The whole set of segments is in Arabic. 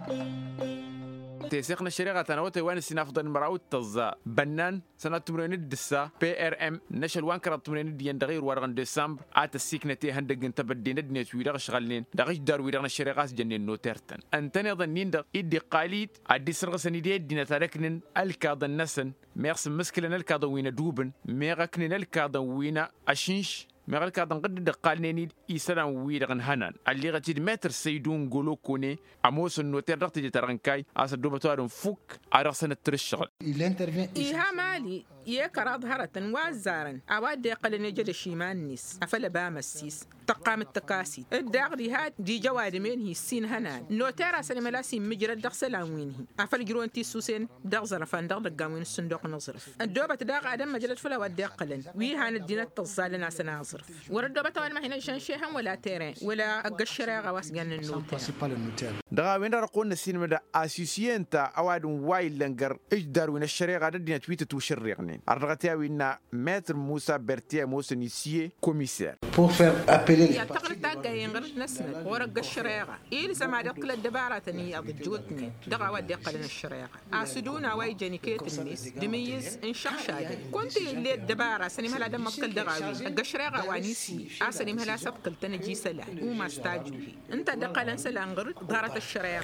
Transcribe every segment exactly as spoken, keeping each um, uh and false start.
تيسيقنا الشريعة تناوتي وين سنافضل مراوت تزا بنان سنة تمرين الدسا بي ار ام نشل وان كرات تمرين ديان دغير ورغن ديسمبر عات السيكنتي هندق انت بدينا دنيت ويرغ شغالين دغيش دار ويرغن الشريعة جنين نوترتن انتني ظنين دغ ايدي قاليد عدي سرغ سنيدي دينا تاركنن الكاض النسن ميغس مسكلنا الكاض وين دوبن ميغكنن الكاض وين اشنش مغال كادن قد دقالني إسران ويرغن هنان اللي غتيد متر سيدون قولو كوني عموس النوتير رغتي جترغنكاي أسا دوبتوارن فوك عرغسن الترشغل إيها مالي يكرا ظهرة وازارا أواد يقلن يجد الشيمان نيس أفل بامسيس تقام التكاسي الداغدي هاد دي جواد من هي السين هنان نوتير أسا ملاسي مجرد دغسل وينه أفل جرون تيسوسين دغزر فاندغ دقامين الصندوق نظرف الدوبة داغ عدم مجلد فلا ود يقلن ويهان الدينة تظال ناس ناظرف وردوبة طوال ما هنا شنشيهم ولا تيرين ولا أقشرا غواس جن النوتير دغا وين رقون السين مدى أسيسينتا أواد وايل لنجر إجدار وين الشريعة غادة دينا تويتة توشريغنين أرغتيا وين ماتر موسى برتيا موسى نيسيه كوميسير يعتقد تاقا ينغر نسنا ورق الشريعة إيه لسما دقل الدبارة تنيا ضجوتني دغا ود يقلن الشريعة أسدونا واي جانيكيت النيس دميز انشق شادي كنت اللي الدبارة سني مهلا دم مبكل دغاوي الشريعة وانيسي أسني مهلا سبقل تنجي سلا وما استاجوهي انت دقلن سلانغر ضارة الشريعة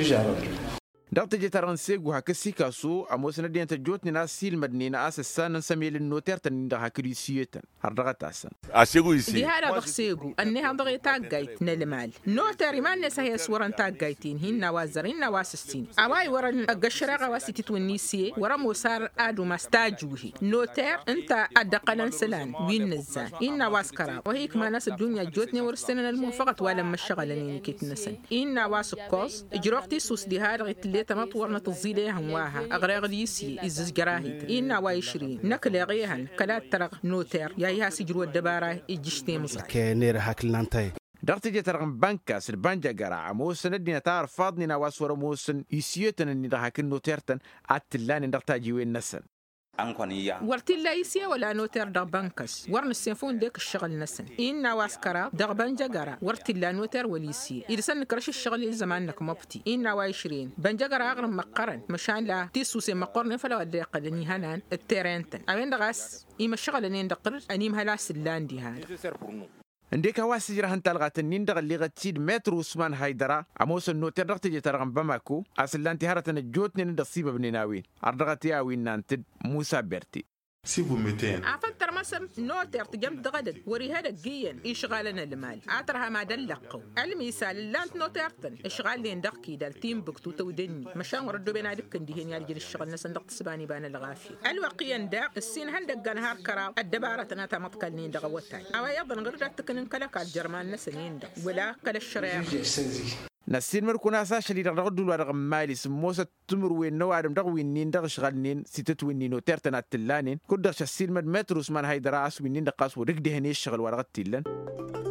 دغت جتران سيغو هكسي كاسو اموسنا دين تجوتني ناس سيل مدنينا اسسان نسمي النوتير تن دغ هكريسيتن هردغت اسن اسيغو يسي دي هذا بخسيغو اني هضغي تاغايت نلمال نوتير ما نسا هي سوران تاغايتين هنا وازرين واسستين اواي ورن الشريعة واسيتي تونيسي ورا موسار ادو ماستاجوهي نوتير انت ادقلن سلان وين نزان ان واسكرا وهيك ما ناس الدنيا جوتني ورسنن المنفقت ولا مشغلني كيت نسن ان واسكوز اجروقتي سوس دي هذا تمطورنا تزيلي هواها أغراغ ديسي إزز جراهيد إنا وايشرين نكل غيهن كلا ترغ نوتير يايها سجروا الدبارة إجشتي مصر كينير هاكل نانتاي دغت جترغن بانكاس البانجا جرا موسن دينا تعرف فاضني نواس ورا موسن يسيتن إن دهاك النوتيرتن عتلان دغتا جيوين نسن ورتي لا يسيا ولا نوتير دغ بانكس ورن السيفون ديك الشغل نسن إنا واسكرا دغ بانجا جرا ورتي لا نوتير وليسيا إذا سن كرش الشغل زمانك مبتي إنا وايشرين بانجا جرا أغرم مقرن مشان لا تيسوسي مقرن فلا ودي قلني هنان التيرنتن أوين دغاس إما الشغل نين دقر أنيم هلا سلاندي هذا عندك هواس جرهن تلغات النندغ اللي غتشيد متر عثمان هيدرا عموس النوتير رغت جترغن بماكو أصلانتي هرتن الجوتني ندصيبة بنيناوين أردغتي أوين نانتد موسى برتي سيبو ميتين عفتر مسم نوتير تجمد دغدد وري هذا جيا إشغالنا المال عطرها ما دلقوا المثال لانت نوتيرتن إشغال لين دقي دال تيم بكتو تودني مشان وردو بين عدك كندهين يالجي الشغل نسن دق تسباني بان الغافي الوقيا داق السين هل دقان هار كرا الدبارة ناتا متقلنين دغوتاي أو يضن غير تكنن كلك الجرمان نسنين دق ولا كل الشريعة نسين مركونا ساشلي رغدو الورغ مالي سموسة تمر وين نو عدم دغ وين نين دغ شغالين ستة وين نينو ترتنا التلانين كل دغ شسين مد متروس من هاي دراس وين نين دقاس ورقده هني الشغل ورغ التلان